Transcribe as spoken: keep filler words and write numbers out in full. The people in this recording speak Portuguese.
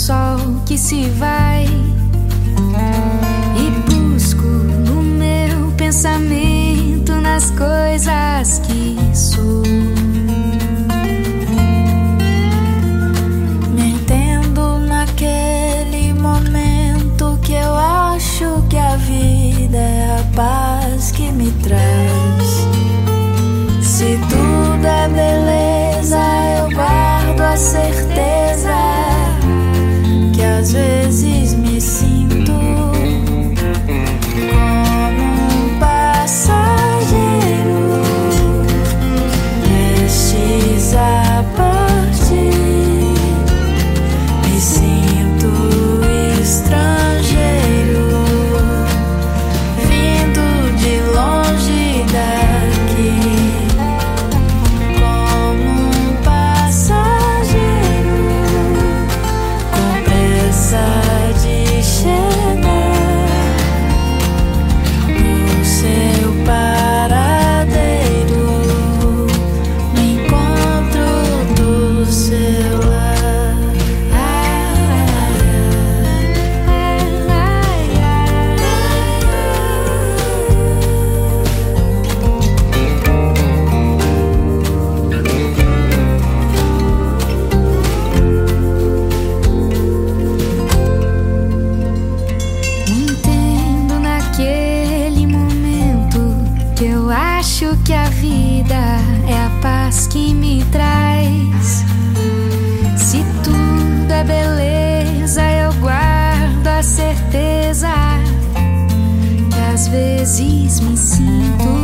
sol que se vai, e busco no meu pensamento, nas coisas que sou. Me entendo naquele momento que eu acho que a vida é a paz que me traz. Se tudo é beleza, eu guardo a certeza que às vezes me sinto como um passageiro prestes a partir. Me sinto estrangeiro vindo de longe daqui, como um passageiro com pressa de chegar no seu paradeiro, no encontro do seu lar. Entendo naquele momento que eu acho que a vida é a paz que me traz. Se tudo é beleza, eu guardo a certeza que às vezes me sinto